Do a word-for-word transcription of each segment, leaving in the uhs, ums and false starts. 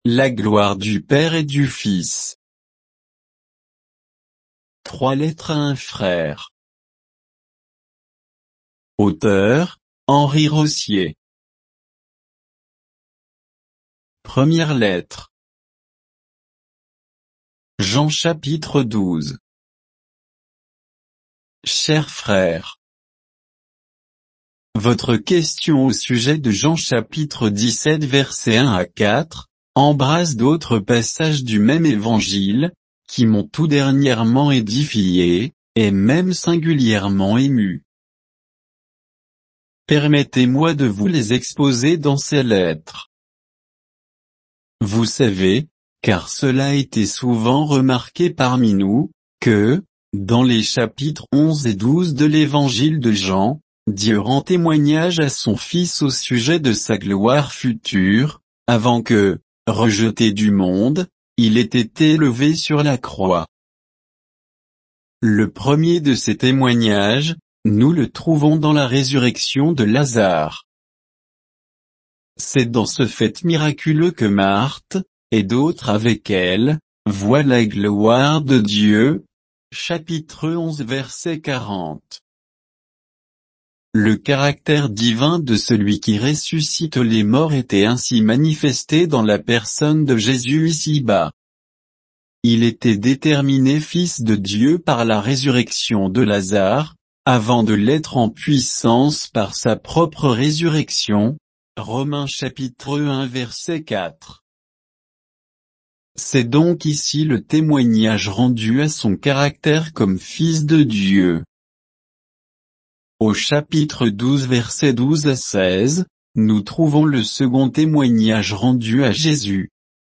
la gloire du Père et du Fils. Trois lettres à un frère. Auteur, Henri Rossier. Première lettre. Jean chapitre douze. Chers frères, votre question au sujet de Jean chapitre dix-sept versets un à quatre, embrasse d'autres passages du même évangile, qui m'ont tout dernièrement édifié, et même singulièrement ému. Permettez-moi de vous les exposer dans ces lettres. Vous savez, car cela a été souvent remarqué parmi nous, que, dans les chapitres onze et douze de l'évangile de Jean, Dieu rend témoignage à son Fils au sujet de sa gloire future, avant que, rejeté du monde, il ait été élevé sur la croix. Le premier de ces témoignages, nous le trouvons dans la résurrection de Lazare. C'est dans ce fait miraculeux que Marthe, et d'autres avec elle, voient la gloire de Dieu. Chapitre onze verset quarante. Le caractère divin de celui qui ressuscite les morts était ainsi manifesté dans la personne de Jésus ici-bas. Il était déterminé fils de Dieu par la résurrection de Lazare, avant de l'être en puissance par sa propre résurrection. Romains chapitre un verset quatre. C'est donc ici le témoignage rendu à son caractère comme fils de Dieu. Au chapitre douze versets douze à seize, nous trouvons le second témoignage rendu à Jésus.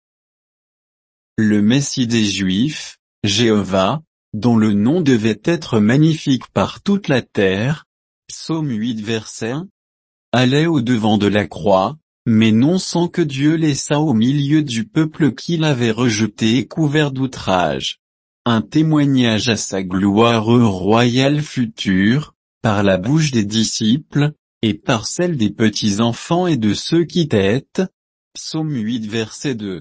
Le Messie des Juifs, Jéhovah, dont le nom devait être magnifique par toute la terre, Psaume huit verset un, allait au-devant de la croix, mais non sans que Dieu laissât au milieu du peuple qui l'avait rejeté et couvert d'outrage. Un témoignage à sa gloire royale future, par la bouche des disciples, et par celle des petits-enfants et de ceux qui têtent. Psaume huit verset deux.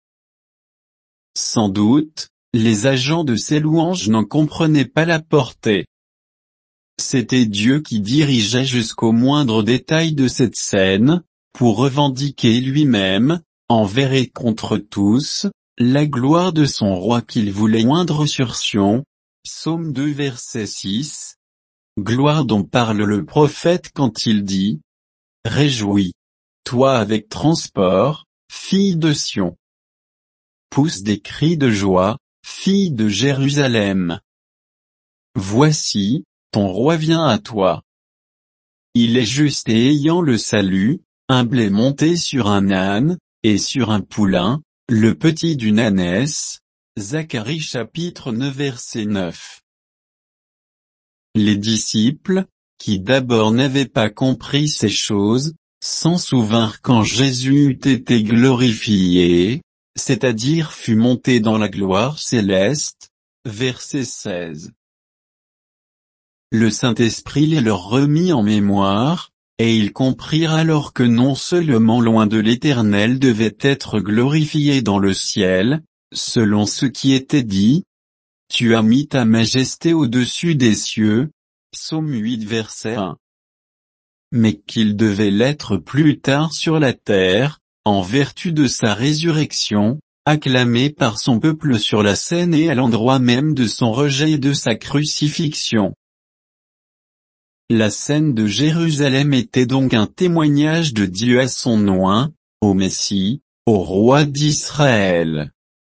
Sans doute, les agents de ces louanges n'en comprenaient pas la portée. C'était Dieu qui dirigeait jusqu'au moindre détail de cette scène, pour revendiquer lui-même, envers et contre tous, la gloire de son roi qu'il voulait oindre sur Sion. Psaume deux verset six. Gloire dont parle le prophète quand il dit « Réjouis, toi avec transport, fille de Sion. Pousse des cris de joie, fille de Jérusalem. Voici, ton roi vient à toi. Il est juste et ayant le salut, humble et monté sur un âne, et sur un poulain, le petit d'une ânesse. » Zacharie chapitre neuf verset neuf. Les disciples, qui d'abord n'avaient pas compris ces choses, s'en souvinrent quand Jésus eut été glorifié, c'est-à-dire fut monté dans la gloire céleste. Verset seize. Le Saint-Esprit les leur remit en mémoire, et ils comprirent alors que non seulement loin de l'Éternel devait être glorifié dans le ciel, selon ce qui était dit, tu as mis ta majesté au-dessus des cieux. Psaume huit verset un. Mais qu'il devait l'être plus tard sur la terre, en vertu de sa résurrection, acclamé par son peuple sur la scène et à l'endroit même de son rejet et de sa crucifixion. La scène de Jérusalem était donc un témoignage de Dieu à son oint, au Messie, au roi d'Israël.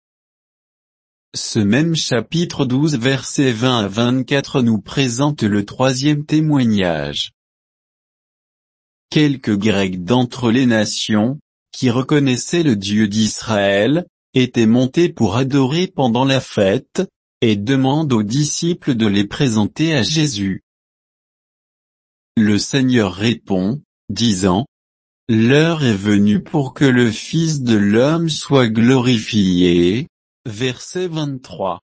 Ce même chapitre douze versets vingt à vingt-quatre nous présente le troisième témoignage. Quelques Grecs d'entre les nations, qui reconnaissaient le Dieu d'Israël, étaient montés pour adorer pendant la fête, et demandent aux disciples de les présenter à Jésus. Le Seigneur répond, disant, « L'heure est venue pour que le Fils de l'homme soit glorifié. » Verset vingt-trois.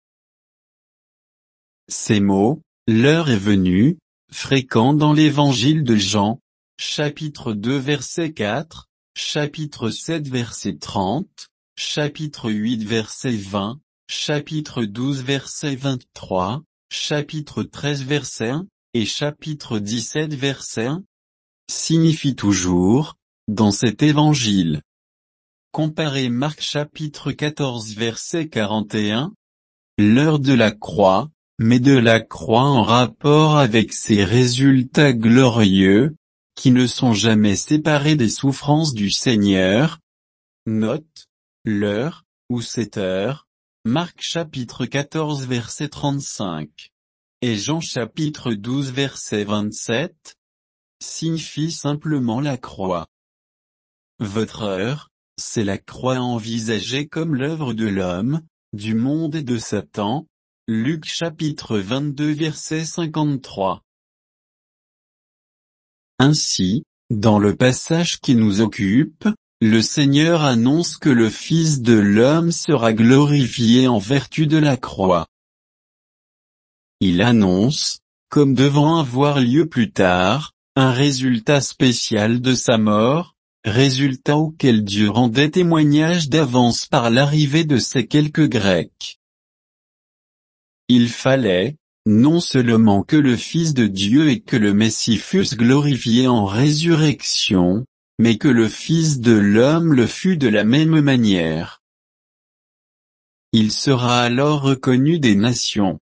Ces mots, l'heure est venue, fréquents dans l'évangile de Jean, chapitre deux verset quatre, chapitre sept verset trente, chapitre huit verset vingt, chapitre douze verset vingt-trois, chapitre treize verset un, et chapitre dix-sept verset un, signifie toujours, dans cet évangile. Comparez Marc chapitre quatorze verset quarante et un, l'heure de la croix, mais de la croix en rapport avec ses résultats glorieux, qui ne sont jamais séparés des souffrances du Seigneur. Note, l'heure, ou cette heure, Marc chapitre quatorze verset trente-cinq, et Jean chapitre douze verset vingt-sept, signifie simplement la croix. Votre heure, c'est la croix envisagée comme l'œuvre de l'homme, du monde et de Satan. Luc chapitre vingt-deux verset cinquante-trois. Ainsi, dans le passage qui nous occupe, le Seigneur annonce que le Fils de l'homme sera glorifié en vertu de la croix. Il annonce, comme devant avoir lieu plus tard, un résultat spécial de sa mort, résultat auquel Dieu rendait témoignage d'avance par l'arrivée de ces quelques Grecs. Il fallait, non seulement que le Fils de Dieu et que le Messie fussent glorifiés en résurrection, mais que le Fils de l'homme le fût de la même manière. Il sera alors reconnu des nations.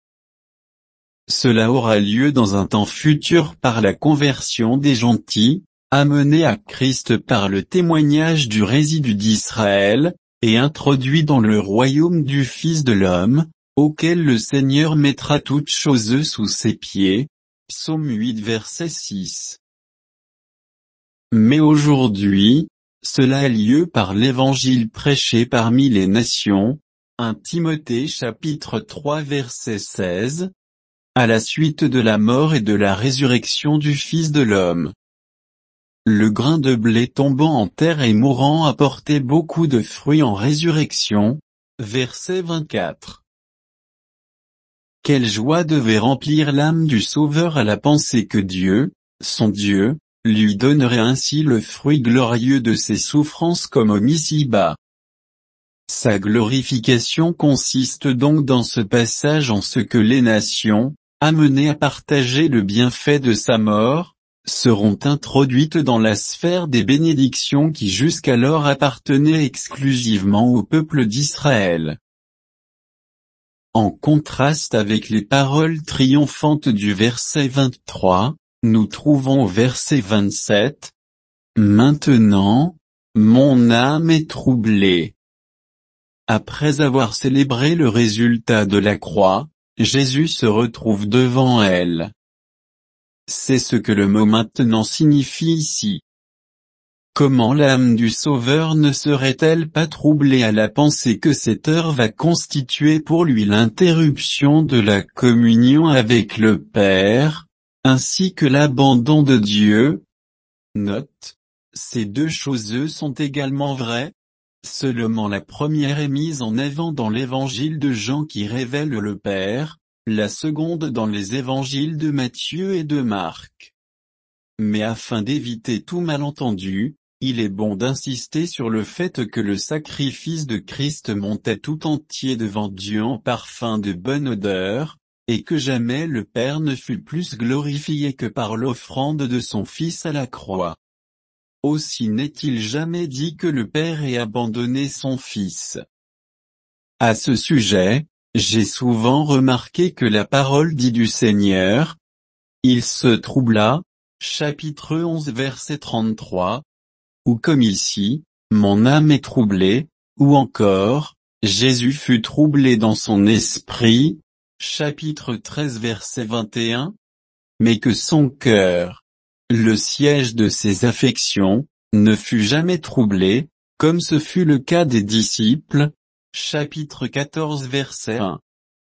Cela aura lieu dans un temps futur par la conversion des gentils, amenés à Christ par le témoignage du résidu d'Israël, et introduits dans le royaume du Fils de l'homme, auquel le Seigneur mettra toutes choses sous ses pieds. Psaume huit verset six. Mais aujourd'hui, cela a lieu par l'évangile prêché parmi les nations, premier Timothée chapitre trois verset seize, à la suite de la mort et de la résurrection du Fils de l'homme. Le grain de blé tombant en terre et mourant apportait beaucoup de fruits en résurrection. Verset vingt-quatre. Quelle joie devait remplir l'âme du Sauveur à la pensée que Dieu, son Dieu, lui donnerait ainsi le fruit glorieux de ses souffrances comme au ici-bas. Sa glorification consiste donc dans ce passage en ce que les nations, amenées à partager le bienfait de sa mort, seront introduites dans la sphère des bénédictions qui jusqu'alors appartenaient exclusivement au peuple d'Israël. En contraste avec les paroles triomphantes du verset vingt-trois, nous trouvons au verset vingt-sept, « Maintenant, mon âme est troublée ». Après avoir célébré le résultat de la croix, Jésus se retrouve devant elle. C'est ce que le mot maintenant signifie ici. Comment l'âme du Sauveur ne serait-elle pas troublée à la pensée que cette heure va constituer pour lui l'interruption de la communion avec le Père, ainsi que l'abandon de Dieu? Note, ces deux choses sont également vraies. Seulement la première est mise en avant dans l'évangile de Jean qui révèle le Père, la seconde dans les évangiles de Matthieu et de Marc. Mais afin d'éviter tout malentendu, il est bon d'insister sur le fait que le sacrifice de Christ montait tout entier devant Dieu en parfum de bonne odeur, et que jamais le Père ne fut plus glorifié que par l'offrande de son Fils à la croix. Aussi n'est-il jamais dit que le Père ait abandonné son Fils. À ce sujet, j'ai souvent remarqué que la parole dit du Seigneur, « Il se troubla », chapitre onze verset trente-trois, ou comme ici, « Mon âme est troublée », ou encore, « Jésus fut troublé dans son esprit », chapitre treize verset vingt et un, mais que son cœur, le siège de ses affections, ne fut jamais troublé, comme ce fut le cas des disciples, chapitre quatorze verset un.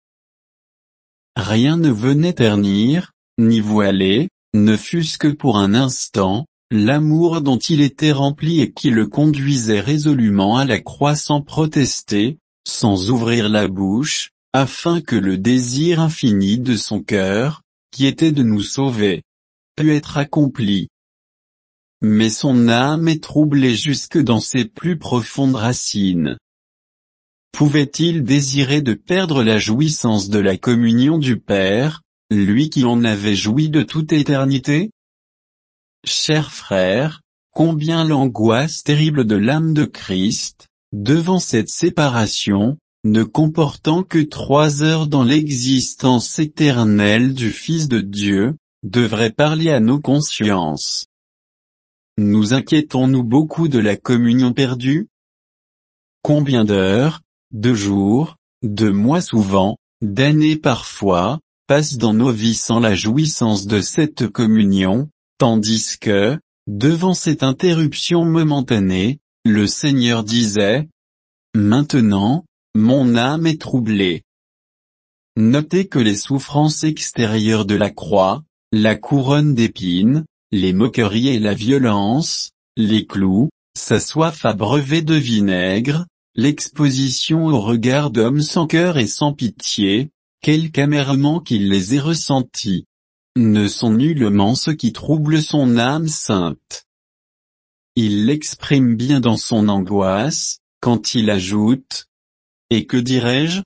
Rien ne venait ternir, ni voiler, ne fût-ce que pour un instant, l'amour dont il était rempli et qui le conduisait résolument à la croix sans protester, sans ouvrir la bouche, afin que le désir infini de son cœur, qui était de nous sauver, pût être accompli. mais son âme est troublée jusque dans ses plus profondes racines. Pouvait-il désirer de perdre la jouissance de la communion du Père, lui qui en avait joui de toute éternité? Chers frères, combien l'angoisse terrible de l'âme de Christ, devant cette séparation, ne comportant que trois heures dans l'existence éternelle du Fils de Dieu, devrait parler à nos consciences. Nous inquiétons-nous beaucoup de la communion perdue? Combien d'heures, de jours, de mois souvent, d'années parfois, passent dans nos vies sans la jouissance de cette communion, tandis que, devant cette interruption momentanée, le Seigneur disait, « Maintenant, mon âme est troublée. » Notez que les souffrances extérieures de la croix, la couronne d'épines, les moqueries et la violence, les clous, sa soif à brevet de vinaigre, l'exposition au regard d'hommes sans cœur et sans pitié, quelque amèrement qu'il les ait ressentis, ne sont nullement ce qui trouble son âme sainte. Il l'exprime bien dans son angoisse, quand il ajoute, « Et que dirais-je?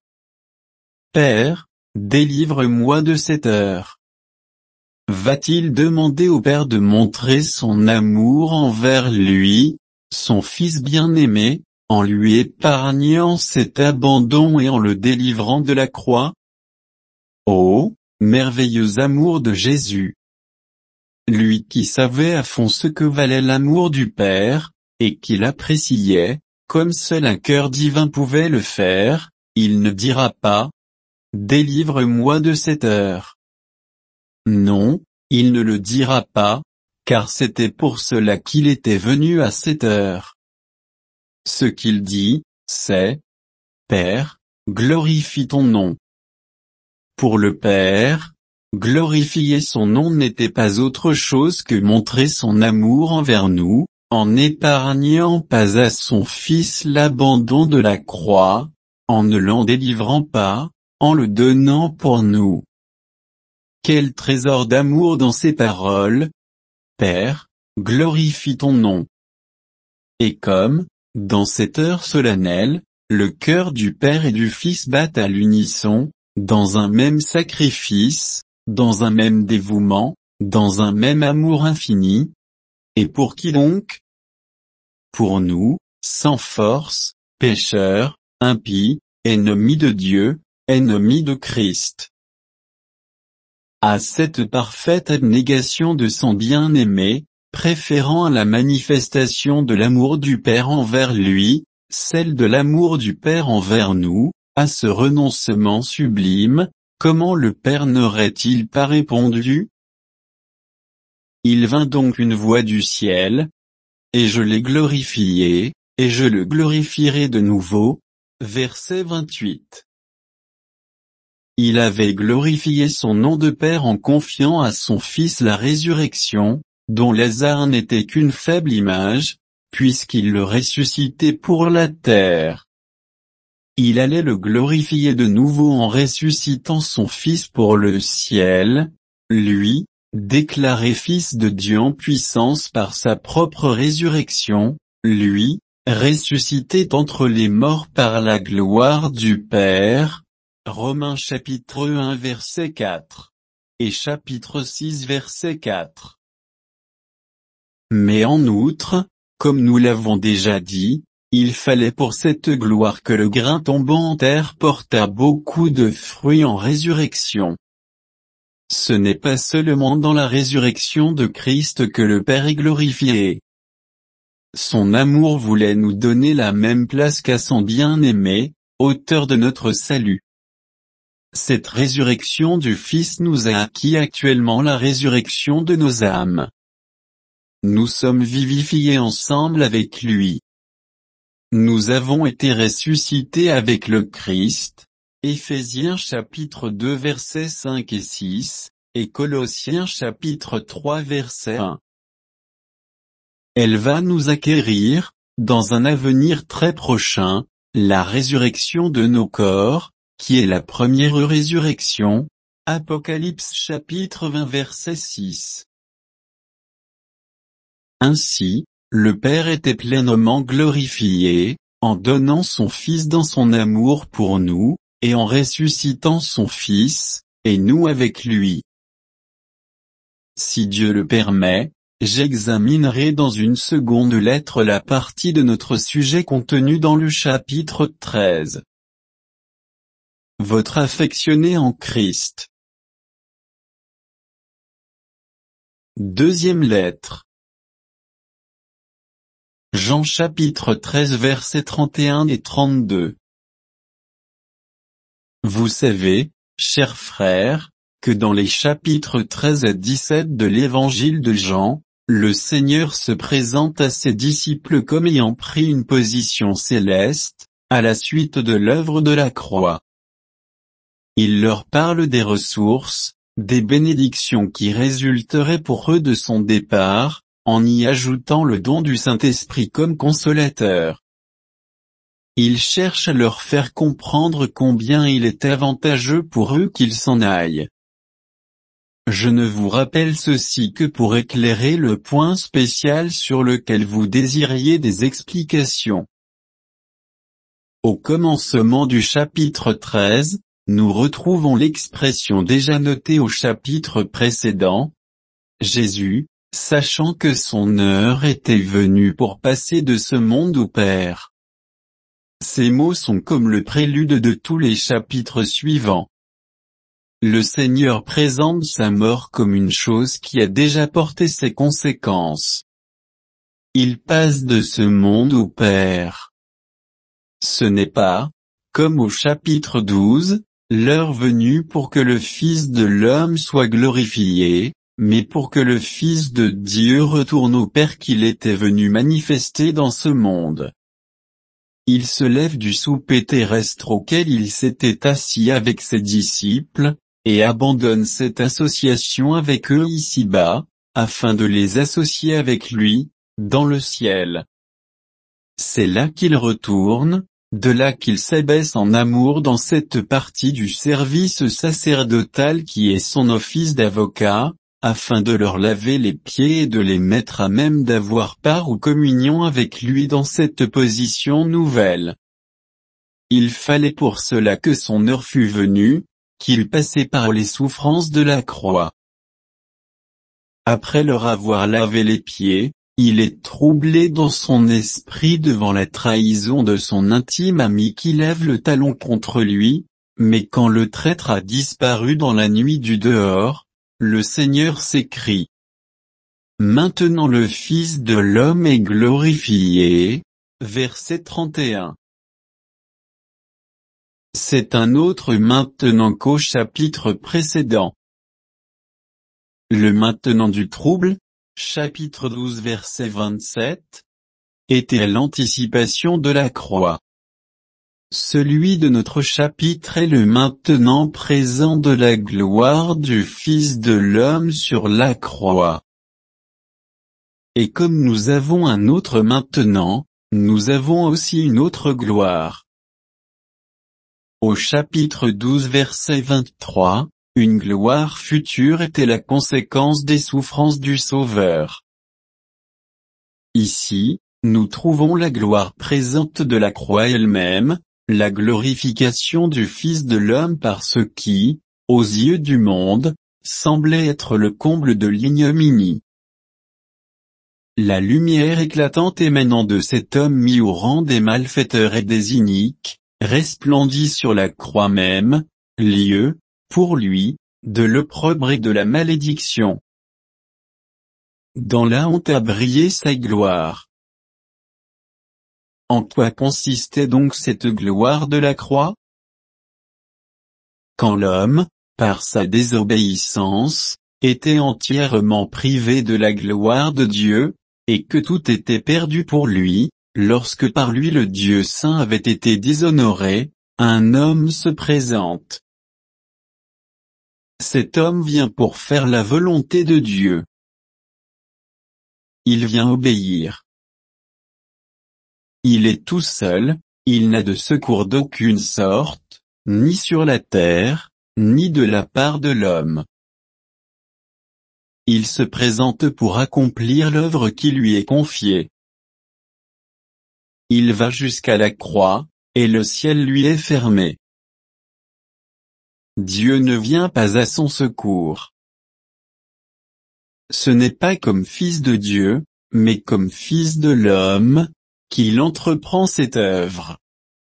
Père, délivre-moi de cette heure. » Va-t-il demander au Père de montrer son amour envers lui, son Fils bien-aimé, en lui épargnant cet abandon et en le délivrant de la croix? Oh, merveilleux amour de Jésus! Lui qui savait à fond ce que valait l'amour du Père, et qui l'appréciait, comme seul un cœur divin pouvait le faire, il ne dira pas, « Délivre-moi de cette heure. » Non, il ne le dira pas, car c'était pour cela qu'il était venu à cette heure. Ce qu'il dit, c'est, « Père, glorifie ton nom. » Pour le Père, glorifier son nom n'était pas autre chose que montrer son amour envers nous, en n'épargnant pas à son Fils l'abandon de la croix, en ne l'en délivrant pas, en le donnant pour nous. Quel trésor d'amour dans ces paroles! Père, glorifie ton nom. Et comme, dans cette heure solennelle, le cœur du Père et du Fils battent à l'unisson, dans un même sacrifice, dans un même dévouement, dans un même amour infini. Et pour qui donc? Pour nous, sans force, pécheurs, impies, ennemis de Dieu, ennemis de Christ. À cette parfaite abnégation de son bien-aimé, préférant à la manifestation de l'amour du Père envers lui, celle de l'amour du Père envers nous, à ce renoncement sublime, comment le Père n'aurait-il pas répondu? Il vint donc une voix du ciel, et je l'ai glorifié, et je le glorifierai de nouveau. Verset vingt-huit. Il avait glorifié son nom de Père en confiant à son Fils la résurrection, dont Lazare n'était qu'une faible image, puisqu'il le ressuscitait pour la terre. Il allait le glorifier de nouveau en ressuscitant son Fils pour le ciel, lui, déclaré Fils de Dieu en puissance par sa propre résurrection, lui, ressuscité d'entre les morts par la gloire du Père. Romains chapitre un verset quatre. Et chapitre six verset quatre. Mais en outre, comme nous l'avons déjà dit, il fallait pour cette gloire que le grain tombant en terre portât beaucoup de fruits en résurrection. Ce n'est pas seulement dans la résurrection de Christ que le Père est glorifié. Son amour voulait nous donner la même place qu'à son bien-aimé, auteur de notre salut. Cette résurrection du Fils nous a acquis actuellement la résurrection de nos âmes. Nous sommes vivifiés ensemble avec lui. Nous avons été ressuscités avec le Christ, Éphésiens chapitre deux versets cinq et six, et Colossiens chapitre trois verset un. Elle va nous acquérir, dans un avenir très prochain, la résurrection de nos corps, qui est la première résurrection. Apocalypse chapitre vingt verset six. Ainsi, le Père était pleinement glorifié, en donnant son Fils dans son amour pour nous, et en ressuscitant son Fils, et nous avec lui. Si Dieu le permet, j'examinerai dans une seconde lettre la partie de notre sujet contenue dans le chapitre treize. Votre affectionné en Christ. Deuxième lettre. Jean chapitre treize versets trente et un et trente-deux. Vous savez, chers frères, que dans les chapitres treize à dix-sept de l'évangile de Jean, le Seigneur se présente à ses disciples comme ayant pris une position céleste, à la suite de l'œuvre de la croix. Il leur parle des ressources, des bénédictions qui résulteraient pour eux de son départ, en y ajoutant le don du Saint-Esprit comme consolateur. Il cherche à leur faire comprendre combien il est avantageux pour eux qu'ils s'en aillent. Je ne vous rappelle ceci que pour éclairer le point spécial sur lequel vous désiriez des explications. Au commencement du chapitre treize, nous retrouvons l'expression déjà notée au chapitre précédent. Jésus, sachant que son heure était venue pour passer de ce monde au Père. Ces mots sont comme le prélude de tous les chapitres suivants. Le Seigneur présente sa mort comme une chose qui a déjà porté ses conséquences. Il passe de ce monde au Père. Ce n'est pas, comme au chapitre douze, l'heure venue pour que le Fils de l'homme soit glorifié, mais pour que le Fils de Dieu retourne au Père qu'il était venu manifester dans ce monde. Il se lève du souper terrestre auquel il s'était assis avec ses disciples, et abandonne cette association avec eux ici-bas, afin de les associer avec lui, dans le ciel. C'est là qu'il retourne, de là qu'il s'abaisse en amour dans cette partie du service sacerdotal qui est son office d'avocat, afin de leur laver les pieds et de les mettre à même d'avoir part ou communion avec lui dans cette position nouvelle. Il fallait pour cela que son heure fût venue, qu'il passait par les souffrances de la croix. Après leur avoir lavé les pieds, il est troublé dans son esprit devant la trahison de son intime ami qui lève le talon contre lui, mais quand le traître a disparu dans la nuit du dehors, le Seigneur s'écrie. Maintenant le Fils de l'homme est glorifié. Verset trente et un. C'est un autre maintenant qu'au chapitre précédent. Le maintenant du trouble, chapitre douze verset vingt-sept, était l'anticipation de la croix. Celui de notre chapitre est le maintenant présent de la gloire du Fils de l'homme sur la croix. Et comme nous avons un autre maintenant, nous avons aussi une autre gloire. Au chapitre douze verset vingt-trois, une gloire future était la conséquence des souffrances du Sauveur. Ici, nous trouvons la gloire présente de la croix elle-même, la glorification du Fils de l'homme par ce qui, aux yeux du monde, semblait être le comble de l'ignominie. La lumière éclatante émanant de cet homme mis au rang des malfaiteurs et des iniques, resplendit sur la croix même, lieu, pour lui, de l'opprobre et de la malédiction. Dans la honte a brillé sa gloire. En quoi consistait donc cette gloire de la croix? Quand l'homme, par sa désobéissance, était entièrement privé de la gloire de Dieu, et que tout était perdu pour lui, lorsque par lui le Dieu saint avait été déshonoré, un homme se présente. Cet homme vient pour faire la volonté de Dieu. Il vient obéir. Il est tout seul, il n'a de secours d'aucune sorte, ni sur la terre, ni de la part de l'homme. il se présente pour accomplir l'œuvre qui lui est confiée. Il va jusqu'à la croix, et le ciel lui est fermé. Dieu ne vient pas à son secours. Ce n'est pas comme fils de Dieu, mais comme fils de l'homme, qu'il entreprend cette œuvre.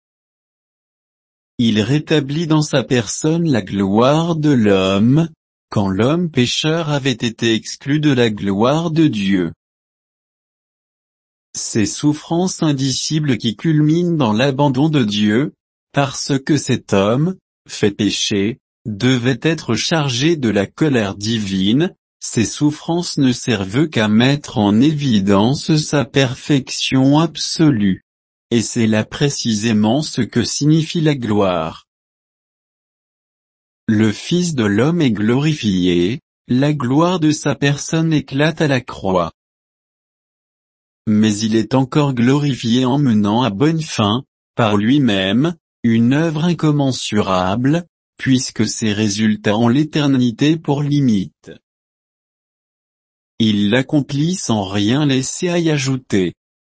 Il rétablit dans sa personne la gloire de l'homme, quand l'homme pécheur avait été exclu de la gloire de Dieu. Ces souffrances indicibles qui culminent dans l'abandon de Dieu, parce que cet homme, fait pécher, devait être chargé de la colère divine, ces souffrances ne servent qu'à mettre en évidence sa perfection absolue. Et c'est là précisément ce que signifie la gloire. Le Fils de l'homme est glorifié, la gloire de sa personne éclate à la croix. Mais il est encore glorifié en menant à bonne fin, par lui-même, une œuvre incommensurable, puisque ses résultats ont l'éternité pour limite. Il l'accomplit sans rien laisser à y ajouter.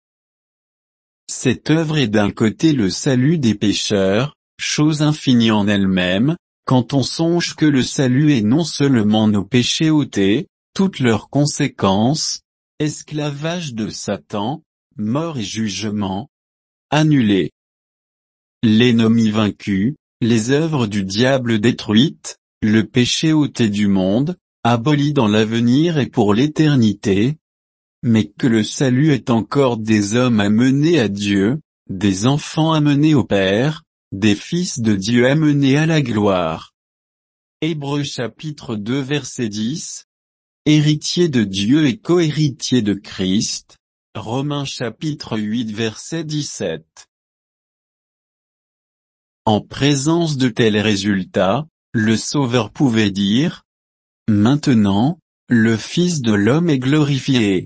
Cette œuvre est d'un côté le salut des pécheurs, chose infinie en elle-même, quand on songe que le salut est non seulement nos péchés ôtés, toutes leurs conséquences, esclavage de Satan, mort et jugement, annulés. L'ennemi vaincu, les œuvres du diable détruites, le péché ôté du monde, aboli dans l'avenir et pour l'éternité, mais que le salut est encore des hommes amenés à Dieu, des enfants amenés au Père, des fils de Dieu amenés à la gloire. Hébreux chapitre deux verset dix. Héritier de Dieu et cohéritier de Christ. Romains chapitre huit verset dix-sept. En présence de tels résultats, le Sauveur pouvait dire: Maintenant, le Fils de l'homme est glorifié.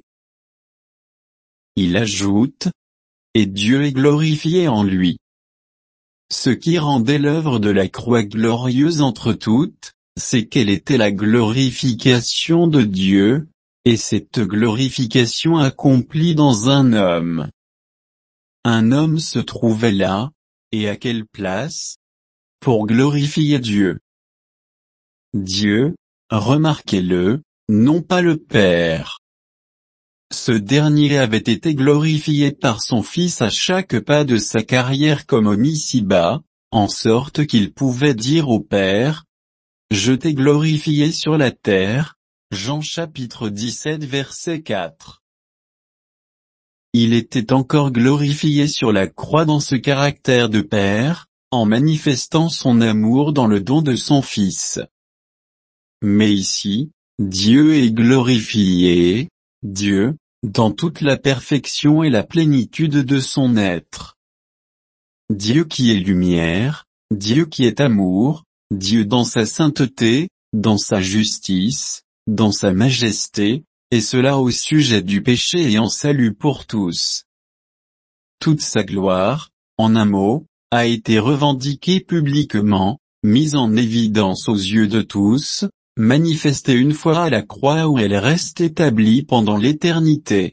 Il ajoute: Et Dieu est glorifié en lui. Ce qui rendait l'œuvre de la croix glorieuse entre toutes, c'est qu'elle était la glorification de Dieu, et cette glorification accomplie dans un homme. Un homme se trouvait là, et à quelle place? Pour glorifier Dieu. Dieu, remarquez-le, non pas le Père. Ce dernier avait été glorifié par son Fils à chaque pas de sa carrière comme homme ici-bas, en sorte qu'il pouvait dire au Père: Je t'ai glorifié sur la terre. Jean chapitre dix-sept verset quatre. Il était encore glorifié sur la croix dans ce caractère de Père, en manifestant son amour dans le don de son Fils. Mais ici, Dieu est glorifié, Dieu, dans toute la perfection et la plénitude de son être. Dieu qui est lumière, Dieu qui est amour, Dieu dans sa sainteté, dans sa justice, dans sa majesté, et cela au sujet du péché et en salut pour tous. Toute sa gloire, en un mot, a été revendiquée publiquement, mise en évidence aux yeux de tous, manifestée une fois à la croix où elle reste établie pendant l'éternité.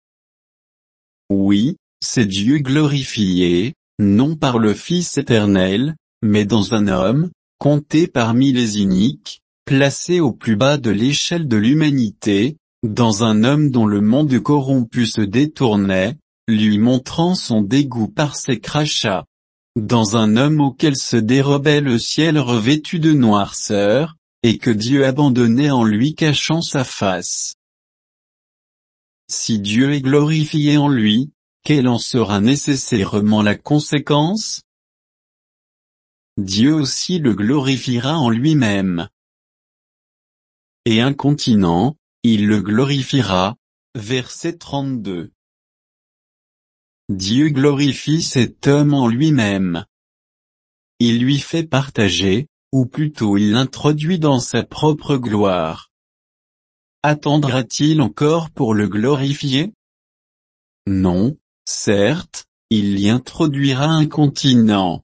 Oui, c'est Dieu glorifié, non par le Fils éternel, mais dans un homme, compté parmi les iniques, placé au plus bas de l'échelle de l'humanité, dans un homme dont le monde corrompu se détournait, lui montrant son dégoût par ses crachats. Dans un homme auquel se dérobait le ciel revêtu de noirceur, et que Dieu abandonnait en lui cachant sa face. Si Dieu est glorifié en lui, quelle en sera nécessairement la conséquence? Dieu aussi le glorifiera en lui-même. Et incontinent, il le glorifiera. Verset trente-deux. Dieu glorifie cet homme en lui-même. Il lui fait partager, ou plutôt il l'introduit dans sa propre gloire. Attendra-t-il encore pour le glorifier? Non, certes, il l'y introduira incontinent.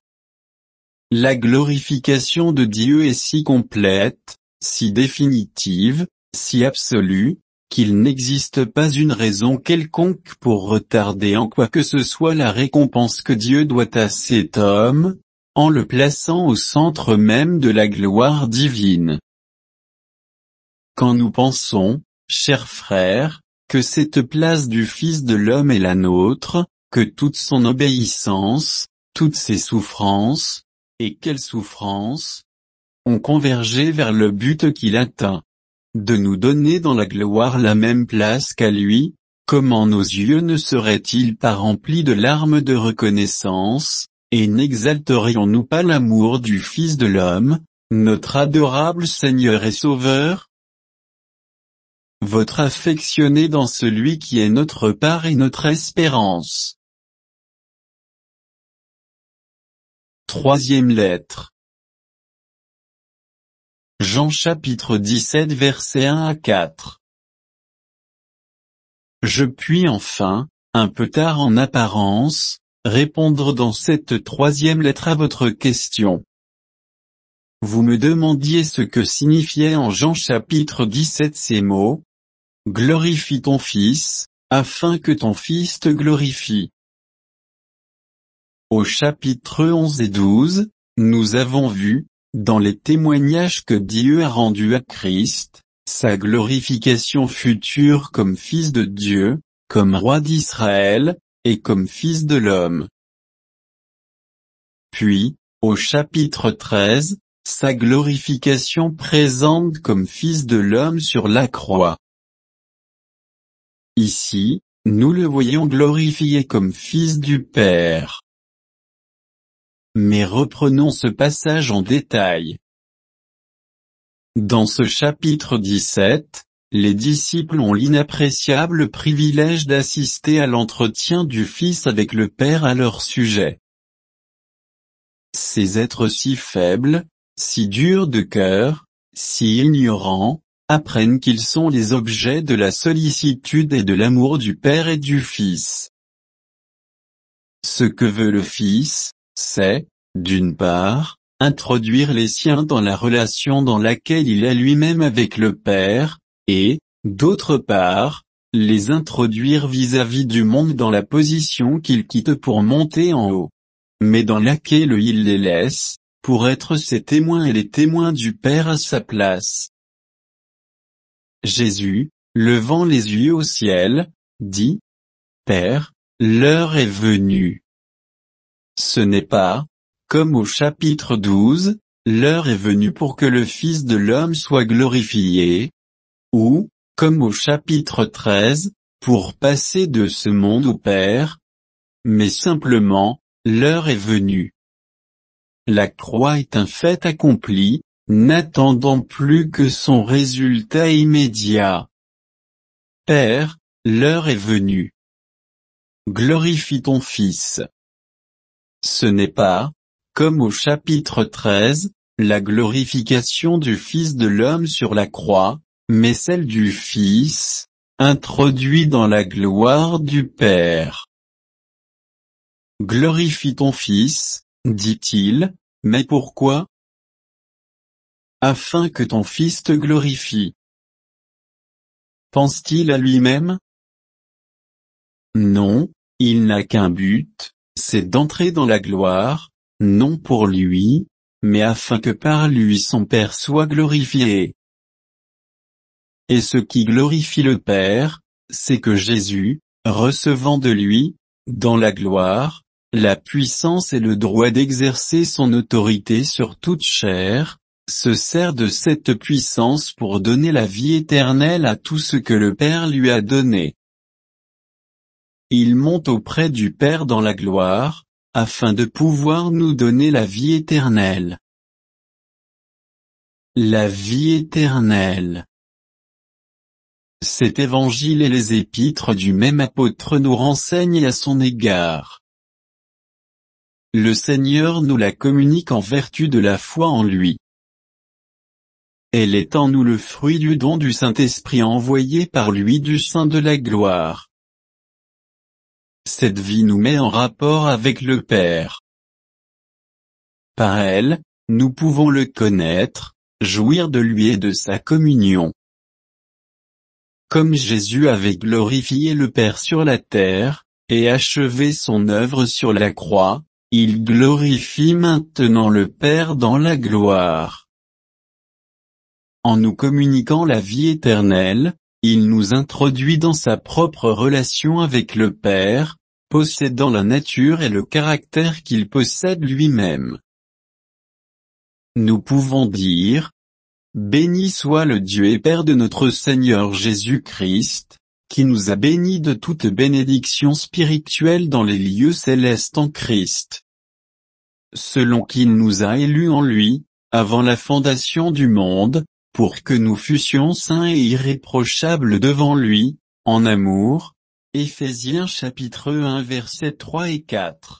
La glorification de Dieu est si complète, si définitive, si absolue, qu'il n'existe pas une raison quelconque pour retarder en quoi que ce soit la récompense que Dieu doit à cet homme, en le plaçant au centre même de la gloire divine. Quand nous pensons, chers frères, que cette place du Fils de l'homme est la nôtre, que toute son obéissance, toutes ses souffrances, et quelles souffrances, ont convergé vers le but qu'il atteint, de nous donner dans la gloire la même place qu'à lui, comment nos yeux ne seraient-ils pas remplis de larmes de reconnaissance, et n'exalterions-nous pas l'amour du Fils de l'homme, notre adorable Seigneur et Sauveur? Votre affectionné dans celui qui est notre part et notre espérance. Troisième lettre. Jean chapitre dix-sept versets un à quatre. Je puis enfin, un peu tard en apparence, répondre dans cette troisième lettre à votre question. Vous me demandiez ce que signifiaient en Jean chapitre dix-sept ces mots. Glorifie ton Fils, afin que ton Fils te glorifie. Au chapitre onze et douze, nous avons vu, dans les témoignages que Dieu a rendus à Christ, sa glorification future comme Fils de Dieu, comme Roi d'Israël, et comme Fils de l'homme. Puis, au chapitre treize, sa glorification présente comme Fils de l'homme sur la croix. Ici, nous le voyons glorifié comme Fils du Père. Mais reprenons ce passage en détail. Dans ce chapitre dix-sept, les disciples ont l'inappréciable privilège d'assister à l'entretien du Fils avec le Père à leur sujet. Ces êtres si faibles, si durs de cœur, si ignorants, apprennent qu'ils sont les objets de la sollicitude et de l'amour du Père et du Fils. Ce que veut le Fils, c'est, d'une part, introduire les siens dans la relation dans laquelle il est lui-même avec le Père, et, d'autre part, les introduire vis-à-vis du monde dans la position qu'il quitte pour monter en haut, mais dans laquelle il les laisse, pour être ses témoins et les témoins du Père à sa place. Jésus, levant les yeux au ciel, dit, « Père, l'heure est venue. » Ce n'est pas, comme au chapitre douze, l'heure est venue pour que le Fils de l'homme soit glorifié, ou, comme au chapitre treize, pour passer de ce monde au Père, mais simplement, l'heure est venue. La croix est un fait accompli, n'attendant plus que son résultat immédiat. Père, l'heure est venue. Glorifie ton Fils. Ce n'est pas, comme au chapitre treize, la glorification du Fils de l'homme sur la croix, mais celle du Fils, introduit dans la gloire du Père. Glorifie ton Fils, dit-il, mais pourquoi? Afin que ton Fils te glorifie. Pense-t-il à lui-même? Non, il n'a qu'un but, c'est d'entrer dans la gloire, non pour lui, mais afin que par lui son Père soit glorifié. Et ce qui glorifie le Père, c'est que Jésus, recevant de lui, dans la gloire, la puissance et le droit d'exercer son autorité sur toute chair, se sert de cette puissance pour donner la vie éternelle à tout ce que le Père lui a donné. Il monte auprès du Père dans la gloire, afin de pouvoir nous donner la vie éternelle. La vie éternelle. Cet évangile et les épîtres du même apôtre nous renseignent à son égard. Le Seigneur nous la communique en vertu de la foi en lui. Elle est en nous le fruit du don du Saint-Esprit envoyé par lui du sein de la gloire. Cette vie nous met en rapport avec le Père. Par elle, nous pouvons le connaître, jouir de lui et de sa communion. comme Jésus avait glorifié le Père sur la terre, et achevé son œuvre sur la croix, il glorifie maintenant le Père dans la gloire. En nous communiquant la vie éternelle, il nous introduit dans sa propre relation avec le Père, possédant la nature et le caractère qu'il possède lui-même. Nous pouvons dire, béni soit le Dieu et Père de notre Seigneur Jésus-Christ, qui nous a bénis de toute bénédiction spirituelle dans les lieux célestes en Christ. Selon qu'il nous a élus en lui, avant la fondation du monde, pour que nous fussions saints et irréprochables devant lui, en amour. Éphésiens chapitre un versets trois et quatre.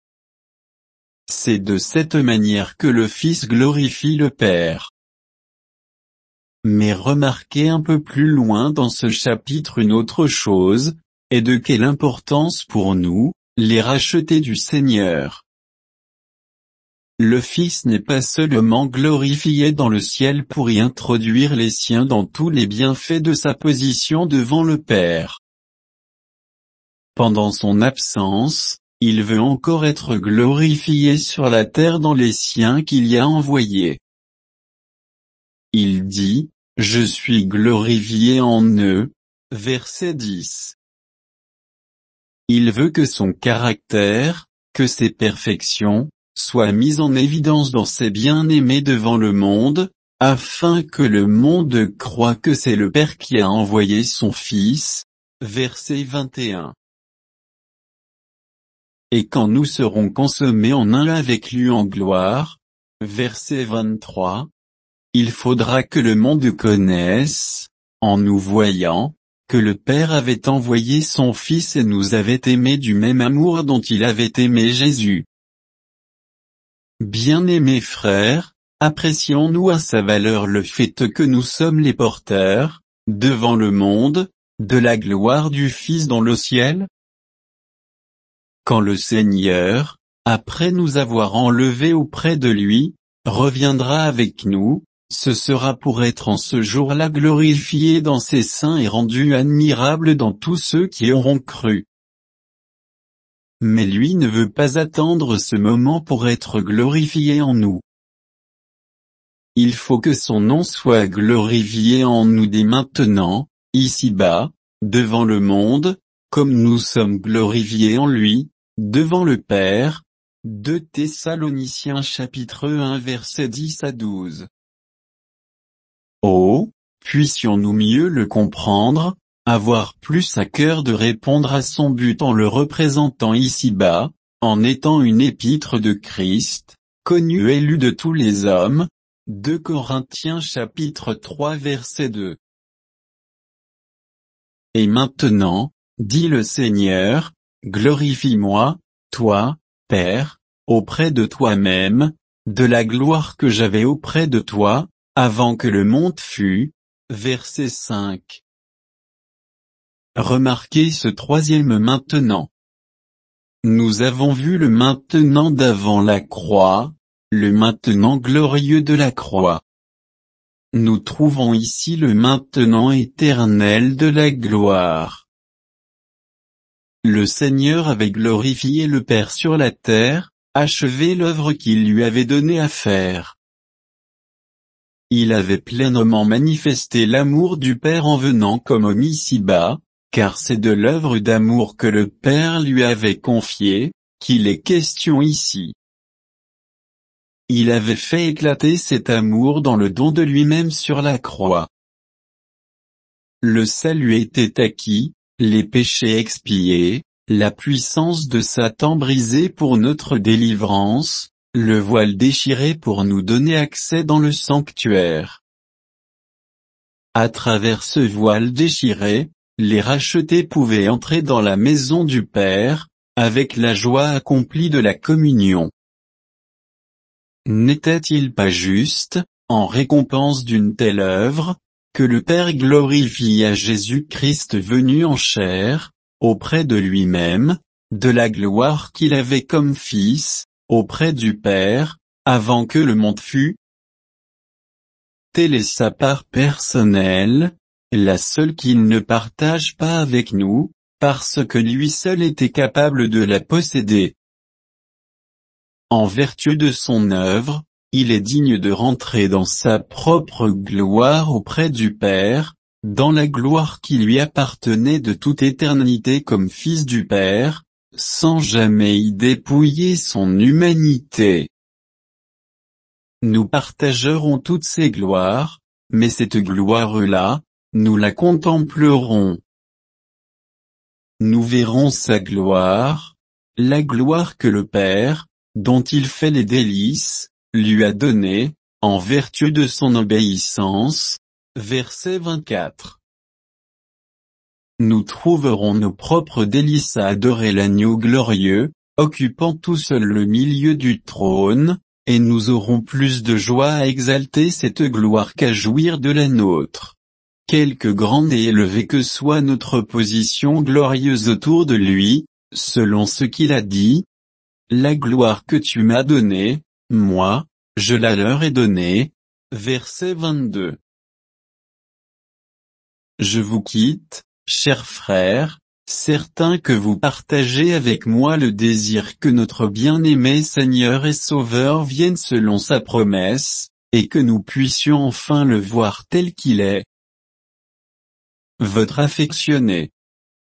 C'est de cette manière que le Fils glorifie le Père. Mais remarquez un peu plus loin dans ce chapitre une autre chose, et de quelle importance pour nous, les rachetés du Seigneur. Le Fils n'est pas seulement glorifié dans le ciel pour y introduire les siens dans tous les bienfaits de sa position devant le Père. Pendant son absence, il veut encore être glorifié sur la terre dans les siens qu'il y a envoyés. Il dit, « Je suis glorifié en eux » verset dix. Il veut que son caractère, que ses perfections, soient mises en évidence dans ses bien-aimés devant le monde, afin que le monde croie que c'est le Père qui a envoyé son Fils. Verset vingt et un. Et quand nous serons consommés en un avec lui en gloire, verset vingt-trois, il faudra que le monde connaisse, en nous voyant, que le Père avait envoyé son Fils et nous avait aimés du même amour dont il avait aimé Jésus. Bien-aimés frères, apprécions-nous à sa valeur le fait que nous sommes les porteurs, devant le monde, de la gloire du Fils dans le ciel? Quand le Seigneur, après nous avoir enlevés auprès de lui, reviendra avec nous, ce sera pour être en ce jour-là glorifié dans ses saints et rendu admirable dans tous ceux qui auront cru. Mais lui ne veut pas attendre ce moment pour être glorifié en nous. Il faut que son nom soit glorifié en nous dès maintenant, ici-bas, devant le monde, comme nous sommes glorifiés en lui, devant le Père. deux Thessaloniciens chapitre un versets dix à douze. Oh, puissions-nous mieux le comprendre, avoir plus à cœur de répondre à son but en le représentant ici-bas, en étant une épître de Christ, connue et lue de tous les hommes. deux Corinthiens chapitre trois verset deux. Et maintenant, dit le Seigneur, glorifie-moi, toi, Père, auprès de toi-même, de la gloire que j'avais auprès de toi, avant que le monde fût. Verset cinq. Remarquez ce troisième maintenant. Nous avons vu le maintenant d'avant la croix, le maintenant glorieux de la croix. Nous trouvons ici le maintenant éternel de la gloire. Le Seigneur avait glorifié le Père sur la terre, achevé l'œuvre qu'il lui avait donnée à faire. Il avait pleinement manifesté l'amour du Père en venant comme homme ici-bas, car c'est de l'œuvre d'amour que le Père lui avait confiée, qu'il est question ici. Il avait fait éclater cet amour dans le don de lui-même sur la croix. Le salut était acquis, les péchés expiés, la puissance de Satan brisée pour notre délivrance, le voile déchiré pour nous donner accès dans le sanctuaire. À travers ce voile déchiré, les rachetés pouvaient entrer dans la maison du Père, avec la joie accomplie de la communion. N'était-il pas juste, en récompense d'une telle œuvre, que le Père glorifie à Jésus-Christ venu en chair, auprès de lui-même, de la gloire qu'il avait comme Fils, auprès du Père, avant que le monde fût? Telle est sa part personnelle, la seule qu'il ne partage pas avec nous, parce que lui seul était capable de la posséder. En vertu de son œuvre, il est digne de rentrer dans sa propre gloire auprès du Père, dans la gloire qui lui appartenait de toute éternité comme Fils du Père, sans jamais y dépouiller son humanité. Nous partagerons toutes ces gloires, mais cette gloire-là, nous la contemplerons. Nous verrons sa gloire, la gloire que le Père, dont il fait les délices, lui a donnée, en vertu de son obéissance. Verset vingt-quatre. Nous trouverons nos propres délices à adorer l'agneau glorieux, occupant tout seul le milieu du trône, et nous aurons plus de joie à exalter cette gloire qu'à jouir de la nôtre. Quelque grande et élevée que soit notre position glorieuse autour de lui, selon ce qu'il a dit, la gloire que tu m'as donnée, moi, je la leur ai donnée. Verset vingt-deux. Je vous quitte, chers frères, certains que vous partagez avec moi le désir que notre bien-aimé Seigneur et Sauveur vienne selon sa promesse, et que nous puissions enfin le voir tel qu'il est. Votre affectionné